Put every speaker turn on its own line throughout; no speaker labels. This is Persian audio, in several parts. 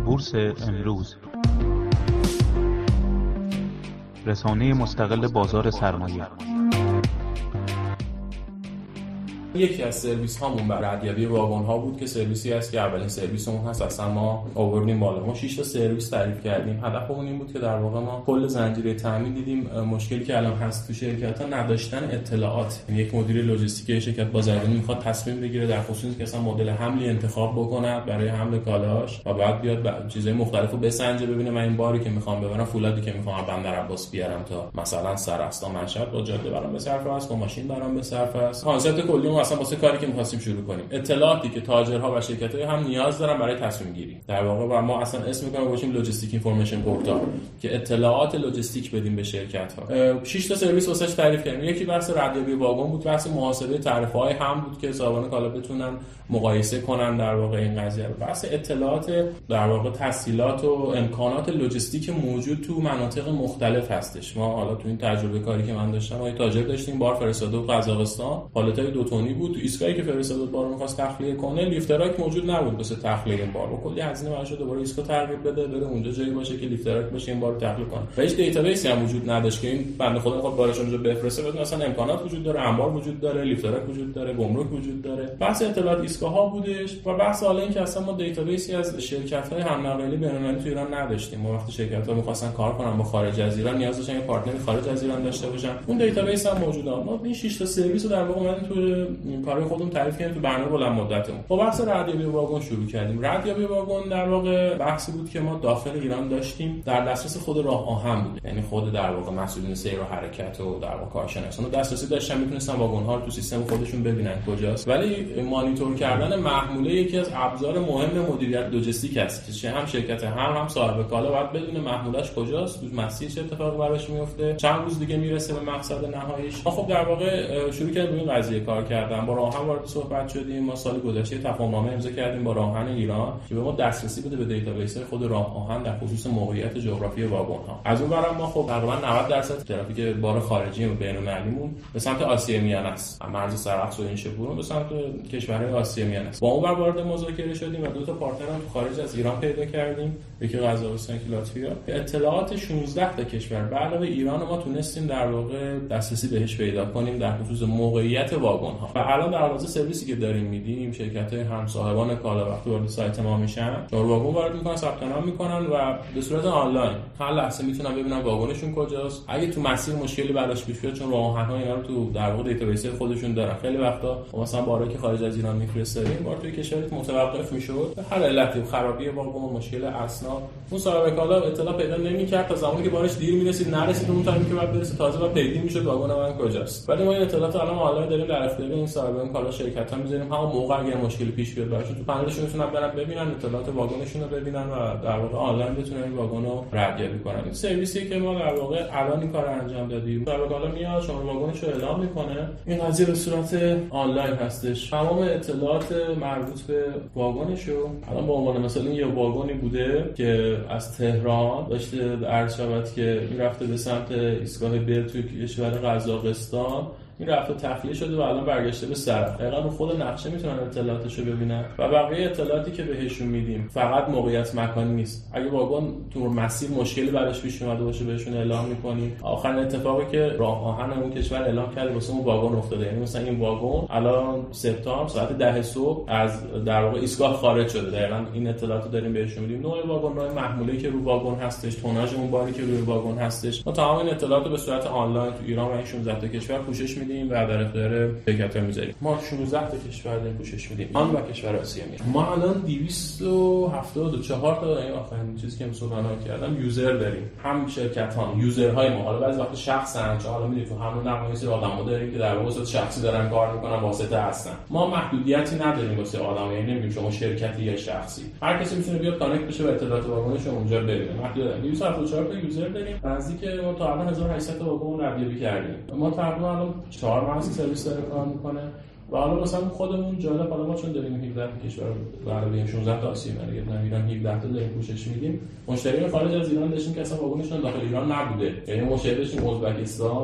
بورس امروز، رسانه مستقل بازار سرمایه.
یکی از سرویس هامون برای ردیابی واگن ها بود که سرویسی است که اولین سرویسمون هست. اصلا ما آوردیم بالا، ما 6 تا سرویس تعریف کردیم. هدفمون این بود که در واقع ما کل زنجیره تامین دیدیم. مشکلی که الان هست تو شرکت‌ها نداشتن اطلاعات. یک مدیر لوجستیکی شرکت بازرگانی میخواد تصمیم بگیره در خصوص که اصلا مدل حملی انتخاب بکنه برای حمل کالاش و بعد بیاد چیزای مختلفو بسنجه، ببینه من این باری که میخوام ببرم، فولادی که میخوام بندر عباس بیارم تا مثلا سراستا مشهد با جاده برام به صرفه است، با ماشین برام به صرفه است. کانسپت کلی اصلا واسه کاری که می‌خواستیم شروع کنیم، اطلاعاتی که تاجرها و شرکت‌ها هم نیاز دارن برای تصمیم گیری در واقع، و ما اصلا اسم می‌کنیم باشیم لوجستیک اینفورمیشن پورتال که اطلاعات لوجستیک بدیم به شرکت‌ها. 6 تا سرویس واسش تعریف کردیم. یکی بحث ردیابی واگن بود، بحث محاسبه تعرفه‌های هم بود که صاحبان کالا بتونن مقایسه کنن در واقع این قضیه رو. بحث اطلاعات در واقع تسهیلات و امکانات لوجستیک موجود تو مناطق مختلف هستش. ما حالا تو این تجربه کاری که من داشتم، ما تاجر داشتیم بار فرستاده بود قزاقستان، پالتای 2 تنی بود. تو ایستگاهی که فرستاده بود بارو می‌خواست تخلیه کنه، لیفتراک موجود نبود واسه تخلیه این بار. با کلی هزینه براش دوباره ایستگاه تغییر بده، بره اونجا جایی باشه که لیفتراک باشه این بارو تخلیه کنه. و هیچ دیتابیسی هم وجود نداشت که این بنده خدا بخواد بارش اونجا بفرسته، بدون اصلا امکانات وجود داره، انبار وجود داره، لیفتراک وجود داره، گمرک وجود داره. بحث اطلاعات ایستگاه‌ها بودش و بحث حالا این که اصلا ما دیتابیسی از شرکت‌های هم نقلیه بین‌المللی تو ایران نداشتیم. ما وقتی شرکت‌ها می‌خواستن کار کنن با خارج از ایران، نیاز داشتن یه پارتنر خارج از ایران داشته باشن. اون دیتابیس هم موجوده. ما این 6 تا سرویس رو در واقع اومدیم تو کارهای خودمون تعریف کردیم تو برنامه بلند مدتمون. با بحث ردیابی واگن شروع کردیم. ردیابی واگن در واقع بحثی بود که ما داخل ایران داشتیم، در دسترس خود راه آهن بود. یعنی خود در واقع مسئولین سیر و حرکت و در واقع کارشناسان دسترسی داشتن، میتونستن واگن‌ها رو تو سیستم خودشون ببینن کجاست. ولی مانیتور کردن محموله یکی از ابزار مهم مدیریت لوجستیک است که هم شرکت هم صاحب کالا باید بدونه محمولش کجاست، تو مسیر چه اتفاقی براش میفته، چند روز دیگه میرسه به مقصد نهاییش. ما خب در واقع شروع کردیم به این قضیه کار کردن. با راه آهن وارد صحبت شدیم. ما سال گذشته تفاهمنامه امضا کردیم با راه آهن ایران که به ما دسترسی بده به دیتابیس خود راه آهن در خصوص موقعیت جغرافی واگن‌ها. از اون برم ما خب تقریبا 90% ترافیک بار خارجی و بین‌المللیمون به سمت آسیای میانه است. مرز سرخس و این شبورون به سمت کشورهای آسیای میانه است. با اون وارد مذاکره شدیم و دو تا پارتنر هم خارج از ایران پیدا کردیم، یکی قزاقستان، یکی لاتویا. اطلاعات 16 تا کشور به علاوه ایران ما تونستیم در واقع دسترسی بهش پیدا کنیم در خصوص موقعیت واگن‌ها. و الان در واقع سرویسی که داریم میدیم، شرکت‌های همصاحبان کالا وقتی وارد سایت ما میشن، چهار واگن وارد میکنن، ثبت نام میکنن و به صورت آنلاین هر لحظه میتونن ببینن واگنشون کجاست. اگه تو مسیر مشکلی براش پیش بیاد، چون راه آهن‌ها اینا رو تو در واقع دیتابیس خودشون دارن، خیلی وقتا مثلا بارایی که خارج از ایران میفرستادیم، بار توی کشورت متوقف میشد، به هر علتی، خرابی واگن، مشکل اسناد، اون صاحب کالا اطلاع پیدا نمی‌کرد تا زمانی که بارش دیر میرسید، نرسید اون تایمی که بعد برسه، تازه بعد پیدا میشد واگن من کجاست. ولی ما این اطلاعات الان آنلاین داریم در اختیار این صاحبان کالا شرکت‌ها می‌ذاریم. همون موقع اگه مشکلی پیش بیاد براشون تو پنلشون میتونن برن ببینن، اطلاعات واگنشون رو ببینن و در واقع آنلاین بتونن این واگن رو ردیابی کنن. این سرویسی که ما در واقع الان این کارو انجام دادیم، صاحب کالا میاد شما واگنش رو اعلام میکنه، این قضیه به صورت آنلاین هستش. تمام اطلاعات مربوط به واگنش رو الان به عنوان مثلا یه واگنی بوده که از تهران داشته عرض شود که میرفته به سمت ایستگاه بر توی کشور قزاقستان، این رفته تخلیه شده و الان برگشته به سرخ. دقیقاً رو خود نقشه میتونن اطلاعاتشو ببینن و بقیه اطلاعاتی که بهشون میدیم فقط موقعیت مکانی نیست. اگه واگن تو مسیر مشکلی براش پیش اومده باشه بهشون اعلام میکنیم. آخرین اتفاقی که راه آهن اون کشور اعلام کرده واسه اون واگن افتاده، یعنی مثلا این واگن الان سپتامبر ساعت 10 صبح از در واقع ایستگاه خارج شده. دقیقاً این اطلاعاتو داریم بهشون میدیم. نوع واگن، نوع محموله که رو واگن هستش، توناژ اون باری که روی واگن هستش. ما تمام این اطلاعاتو به صورت آنلاین تو ایران و این 16 تا کشور پوشش میدیم و در اختیار شرکت‌ها میذاریم. ما 16 تا کشور داریم پوشش میدیم، آن و کشور آسیا میاد. ما الان 274 تا این آخرین چیزی که مسابقه کردم یوزر داریم. هم شرکت‌ها، یوزرهای ما، حالا بعضی وقت شخصن، چون حالا میدونید تو همون نمایش آدم‌ها داریم که در واقع صورت شخصی دارن کار میکنن، واسطه هستن. ما محدودیتی نداریم واسه آدم، یعنی نمیگیم شما شرکتی یا شخصی، هر کسی میتونه بیاد کانکت بشه و اطلاعات واگنش رو اونجا ببینه. محدود 274 تا یوزر داریم. نزدیک ما تا الان 1800 تا واگن ردیابی کردیم. ما تقریبا الان 4 ماه سرویس داره کار میکنه و حالا مثلا خودمون جالب، حالا ما چون داریم 17 کشور برای 16 تا آسیا میاد، ایران 17 تا داریم پوشش میدیم. مشتری خارج از ایران داشتیم که اصلا واگنشون داخل ایران نبوده، یعنی مشتری داشتیم ازبکستان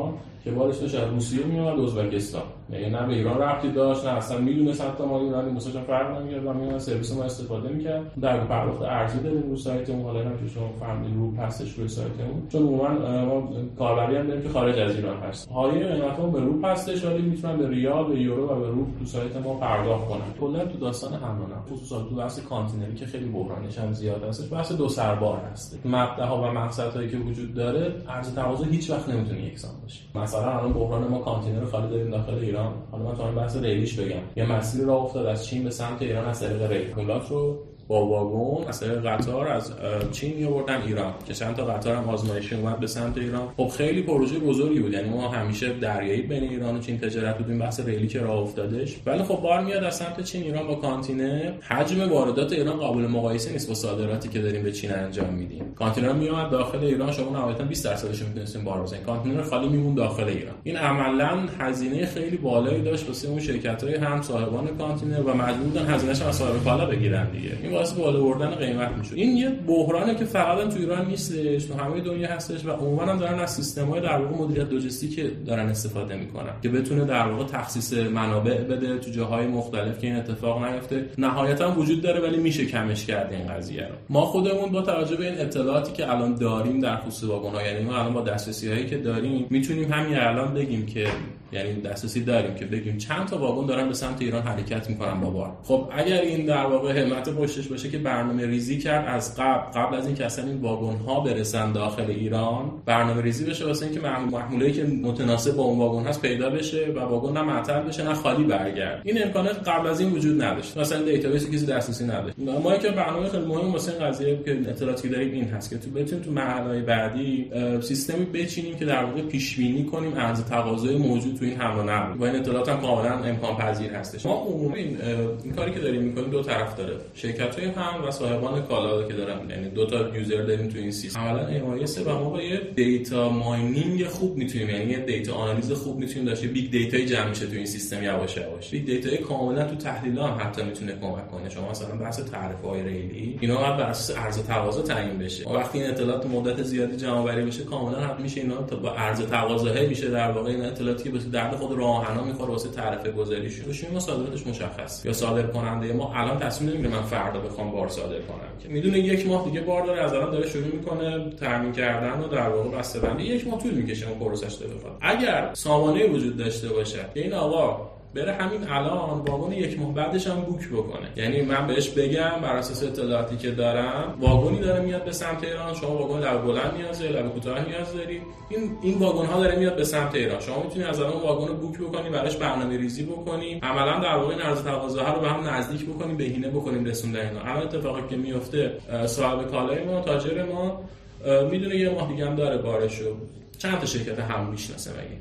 که بارش داشت از روسیه میومد ازبکستان، یعنی نه به ایران ربطی داشت نه اصلا میدونست حتی ما ایرانی مثلا فرق نمی‌کرد و میومد سرویس ما استفاده می‌کرد. در پرداخت ارزی داریم رو سایتمون، حالا اینم که شما فهمیدین رو هستش روی سایتمون، چون عموما ما کاربری هم داریم که خارج از ایران هست. حالیه قیمت‌ها به رو هستش، ولی میتونن به ریال، به یورو و به رو تو سایت ما پرداخت کنن. کلا تو داستان حمل، خصوصا تو بحث کانتینری که خیلی بحرانش هم زیاد هستش، بحث دو سربار هست. مبداها و مقصدهایی که وجود داره، عرض تقاضا هیچ وقت نمیتونه یکسان باشه. مثلا الان بحران ما کانتینر خالی داریم داخل ایران. حالا من تا بحث ریلیش بگم، یه مسیر راه افتاد از چین به سمت ایران از طریق ریل. مولات رو با واگن از طریق قطار از چین می‌آوردن ایران که چند تا قطار هم آزمایشی اومد به سمت ایران. خب خیلی پروژه بزرگی بود، یعنی ما همیشه دریایی بین ایران و چین تجارت بودیم، بحث ریلی که راه افتادش. ولی خب بار میاد از سمت چین ایران با کانتینر، حجم واردات ایران قابل مقایسه نیست با صادراتی که داریم به چین انجام میدیم. کانتینر میومد داخل ایران، شما نهایتا 20% رو میتونستین بار بزنید، کانتینر خالی میمون داخل ایران. این عملاً هزینه خیلی بالایی داشت واسه اون شرکت‌های هم صاحبان کانتینر و مجبور بودن هزینه‌اش از صاحب کالا بگیرن دیگه. این واسه بالا بردن قیمت میشه. این یه بحرانه که فقط تو ایران نیستش، تو همه دنیا هستش و عموما هم دارن از سیستم‌های در واقع مدیریت لوجستیک دارن استفاده میکنن که بتونه در واقع تخصیص منابع بده تو جاهای مختلف که این اتفاق نیفته. نهایتا وجود داره ولی میشه کمش کرد این قضیه رو. ما خودمون با توجه به این اطلاعاتی که الان داریم در خصوص واگن‌ها، یعنی ما الان با دسترسی‌هایی که داریم میتونیم همین الان بگیم که یعنی دسترسی داریم که بگیم چند تا واگن دارن به سمت ایران حرکت میکنن با بار. خب اگر این در واقع همت پشتش باشه که برنامه ریزی کرد از قبل از اینکه اصلا این واگن ها برسن داخل ایران، برنامه ریزی بشه واسه اینکه محموله‌ای که متناسب با اون واگن هست پیدا بشه و واگن نه معطل بشه نه خالی برگرد. این امکانات قبل از این وجود نداشت. مثلا دیتابیسی کسی دسترسی نداشت. ما که برنامه خیلی مهم واسه این قضیه که اطلاعاتی داریم این هست که بتونیم تو مرحله بعدی سیستمی بچینیم که در واقع پیش بینی کنیم عرض تقاضای موجود تو این حمل و نقل و این اطلاعات هم کاملا امکان پذیر هستش. ما عموما این کاری که داریم می‌کنیم دو طرف داره، شرکت‌های هم و صاحبان کالا که دارن، یعنی دو تا یوزر داریم تو این سیستم. عملاً MIS و ما با یه دیتا ماینینگ خوب میتونیم، یعنی یه دیتا آنالیز خوب میتونیم داشته، بیگ دیتای جمع میشه تو این سیستم یواش یواش. بیگ دیتای کاملا تو تحلیل هم حتی میتونه کمک کنه. شما مثلا بحث تعرفه‌های ریلی اینا هم بر اساس عرض و تقاضا تعیین بشه. وقتی این اطلاعات مدت زیادی جمع آوری بشه کاملا حد میشه اینا تا با عرض و تقاضاهای میشه در واقع این اطلاعاتی که درد خود راهنا میخوره واسه تعرفه گذاریش بشه. ما صادراتش مشخص یا صادر کننده ما الان تصمیم نمیگیره من فردا بخوام بار صادر کنم که میدونه یک ماه دیگه بار داره، از الان داره شروع میکنه تامین کردن و در واقع بسته‌بندی یک ماه طول میکشه اون پروسش رو بخواد. اگر سامانه وجود داشته باشه که این آقا بره همین الان واگن یک ماه بعدش هم بوک بکنه، یعنی من بهش بگم بر اساس اطلاعاتی که دارم واگنی داره میاد به سمت ایران، شما واگن لب بلند نیاز داری، لب کوتاه نیاز داری، این واگن ها داره میاد به سمت ایران، شما میتونی از الان واگن رو بوک بکنی، براش برنامه‌ریزی بکنی، عملاً در واقع این عرض تقاضاها رو به هم نزدیک بکنیم، بهینه بکنیم رسوندن اینا. الان اتفاقی که میفته صاحب کالای ما، تاجر ما میدونه یه ماه دیگه هم داره بارشو، چند تا شرکت هم میشناسه مگه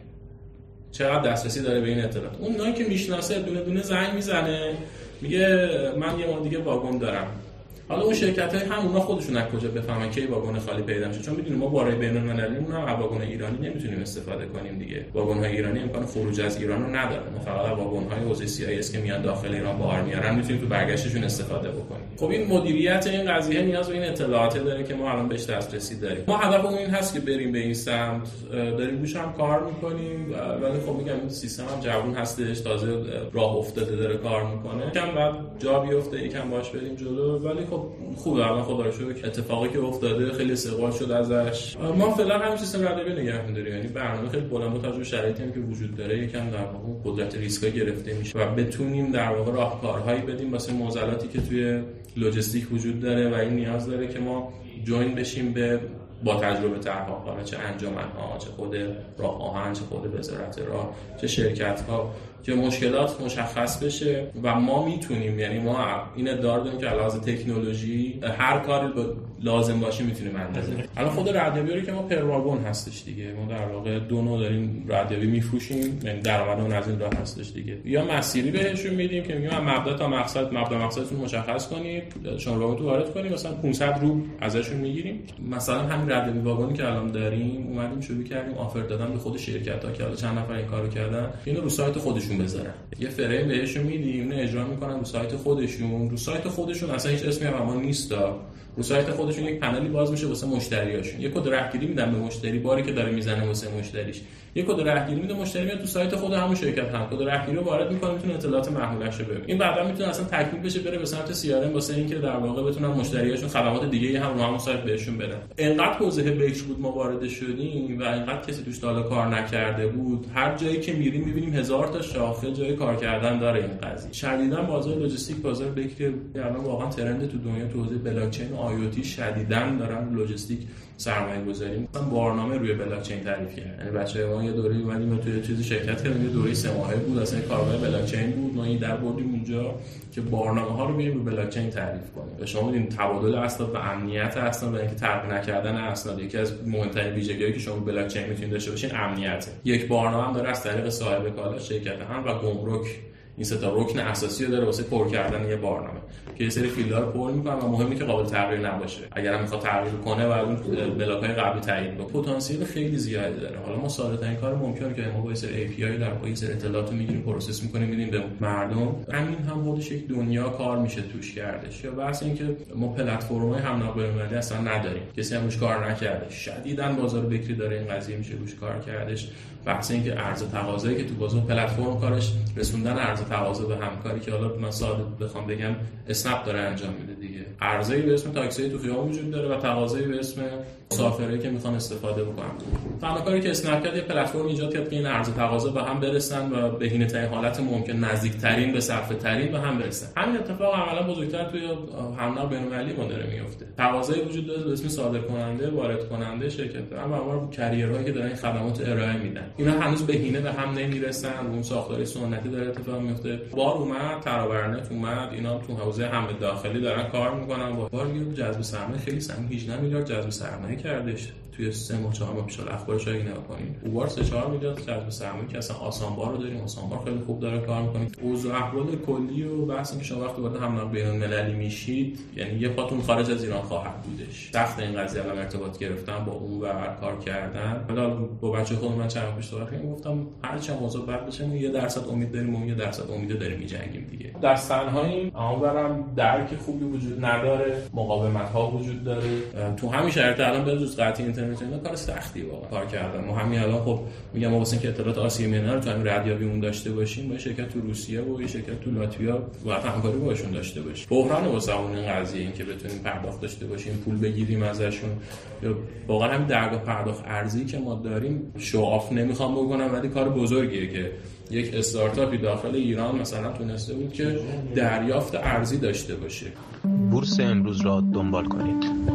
چقدر دسترسی داره به این اطلاعات؟ اون نایی که میشناسه دونه دونه زنگ میزنه میگه من یه ماه دیگه واگن دارم. حالا اون شرکت‌های هم اونا خودشون از کجا بفهمن کی واگن خالی پیدا میشه؟ چون میدونیم ما بارای بین‌المللیمون هم واگن ایرانی نمیتونیم استفاده کنیم دیگه. واگن‌های ایرانی امکان خروج از ایران رو نداره. ما فقط واگن‌های حوزه CIS که میان داخل ایران بار میارن میتونیم تو برگشتشون استفاده بکنیم. خب این مدیریت این قضیه نیاز به این اطلاعات داره که ما الان بهش دسترسی داریم. ما هدفمون این هست که بریم به این سمت، داریم روش هم کار می‌کنیم، ولی خب میگم این سیستم هم جوون هستش، تازه راه افتاده داره کار می‌کنه. یکم بعد جا بیفته، یکم باش بریم جلو، ولی خب خوبه. الان خدا رو شکر اتفاقی که افتاده خیلی استقبال شد ازش. ما فعلا همین سیستم ردیابی نگه می‌داریم، یعنی برنامه خیلی بلند با توجه به شرایطی که وجود داره یکم در واقع قدرت ریسکا گرفته میشه و بتونیم در واقع راهکارهایی بدیم واسه معضلاتی که توی لوجستیک وجود داره و این نیاز داره که ما جوین بشیم به با تجربه ترها، چه انجمن‌ها، چه خود راه آهن، چه خود وزارت راه، چه شرکت‌ها، که مشکلات مشخص بشه و ما میتونیم، یعنی ما این ادعا داریم که علاوه تکنولوژی هر کاری لازم باشه میتونیم انجام بدیم. الان خود ردیابی که ما پر واگن هستش دیگه، ما در واقع دو نوع داریم ردیابی میفروشیم، یعنی درآمدمون از این راه هستش دیگه. یا مسیری بهشون میدیم که میگیم مبدا تا مقصد، مقصدتون مشخص کنید، شماره تو وارد کنید، مثلا 500 روبل ازشون میگیریم. مثلا همین ردیابی واگنی که الان داریم اومدیم شروع کردیم آفر دادن به خود شرکت‌ها که حالا چند نفر این کارو کردن، اینو رو سایت خودشون سایتتون بذارن. یه فریم بهشون میدیم، اون اجرا میکنن رو سایت خودشون. رو سایت خودشون اصلا هیچ اسمی هم اما نیست. رو سایت خودشون یک پنلی باز میشه واسه مشتریاشون. یک کد راهگیری میدن به مشتری، باری که داره میزنه واسه مشتریش. یک کد راهگیری میده، مشتری میاد تو سایت خود همون شرکت هم کد راهگیری رو وارد میکنه، میتونه اطلاعات محمولش رو ببینه. این بعدا میتونه اصلا تکمیل بشه بره به سمت CRM واسه اینکه در واقع بتونن مشتریاشون خدمات دیگه هم رو همون سایت بهشون بدن. انقدر حوزه بکر بود ما وارد شدیم و انقدر کسی توش تا حالا کار نکرده بود. هر جایی که میریم میبینیم هزار تا شاخه جای کار کردن داره این قضیه. شدیداً بازار لوجستیک، بازار بکر الان واقعا ترند تو دنیا تو حوزه بلاک چین و IoT شدیداً دارن لوجستیک سرمایه‌گذاری مثلا برنامه روی بلاک چین تعریف کردن. یعنی بچه‌ها ما یه دوره اومدیم تو چیزی شرکت کردیم، یه دوره 3 ماهه بود، اصلا کارگاه بلاک چین بود. ما این در بردیم اونجا که برنامه‌ها رو بیاریم رو بلاک چین تعریف کنیم. و شما می‌بینید تبادل اسناد و امنیت اسناد و اینکه ترک نکردن اسناد یکی از مهمترین ویژگی‌هایی که شما بلاک چین می‌تونید داشته باشین امنیته. یک برنامه هم داره از طریق صاحب کالا، شرکت هم و گمرک، این سه تا رکن اساسی رو داره واسه پر کردن یه برنامه که یه سری فیلدها رو پر می‌کنه و مهمه که قابل تغییر نباشه. اگر هم می‌خواد تغییر کنه باید اون بلاک‌های قبلی تایید کنه. پتانسیل خیلی زیادی داره. حالا ما ساده‌ترین کار ممکنه که ما با یه سری API در پای سری اطلاعات رو می‌گیریم، پروسس می‌کنیم، میدیم به مردم. همین هم خودش یک دنیا کار میشه توش کردش. یا بحث این که ما پلتفرم‌های همنام بین‌المللی اصلا نداریم. کسی هم روش کار نکرده. شدیداً بازار بکری داره این قضیه میشه روش کار کردش. بحث این که عرضه تقاضایی که تو بازار پلتفرم کارش رسوندن عرضه تقاضا به همکاری که حالا من ساده بخوام بگم اسنپ داره انجام میده دیگه. عرضه‌ای به اسم تاکسی تو خیابون وجود داره و تقاضایی به اسم مسافرایی که میخوان استفاده بکنن. تنها کاری که اسنپ کرد یه پلتفرم ایجاد کرد که این عرضه تقاضا به هم برسن و بهینه‌ترین حالت ممکن، نزدیک‌ترین به صرفه‌ترین به هم برسن. همین اتفاق عملاً بزرگتر توی همنام بین‌المللی ما داره میفته. تقاضایی وجود داره به اسم صادرکننده، وارد کننده، شرکت اما کریرهایی که دارن این خدمات ارائه میدن. اینا هنوز بهینه به هم نمیرسن. اون ساختار سنتی داره اتفاق میفته. بار اومد، ترابرنت اومد، اینا تو حوزه حمل داخلی دارن کار میکنن. بار میگه جذب سرمایه خیلی سنگین، 18 میلیارد جذب سرمایه کردش توی 3 ماه 4 ماه پیش. اخبارش رو نگاه کنین، اوبار 3-4 میلیارد جذب سرمایه که اصلا آسانبار رو داریم. آسانبار خیلی خوب داره کار میکنه. اوضاع احوال کلی و بحث اینکه شما وقتی وارد حمل بین‌المللی میشید، یعنی یه پاتون خارج از ایران خواهد بودش. سخت این قضیه الان ارتباط گرفتن با اون و کار کردن. حالا با بچه خودم من چند پیش صحبت کردم، گفتم هر چند موضوع بعد بشه ما 1% امید داریم، اون 1% امید داریم می‌جنگیم دیگه. دستن‌هایی اونورم درک خوبی وجود نداره، مقاومت‌ها وجود داره. تو همین شرایط الان به جز قطعی اینترنت اینا کار سختی واقعا کار کردن. ما همین الان خب میگم ما واسه اینکه اطلاعات آسیمینا رو تو همین ردیابیمون داشته باشیم، با شرکت تو روسیه و یه شرکت تو لاتویا باید همکاری باشون داشته باشیم. بحران واسه اون قضیه این که بتونیم پرداخت داشته باشیم، پول بگیریم ازشون. یا واقعا همین درگاه پرداخت ارزی که ما داریم شوآف نمیخوام بکنم، ولی کار بزرگیه که یک استارتاپی داخل ایران مثلا تونسته بود که دریافت ارزی داشته باشه.
بورس امروز را دنبال کنید.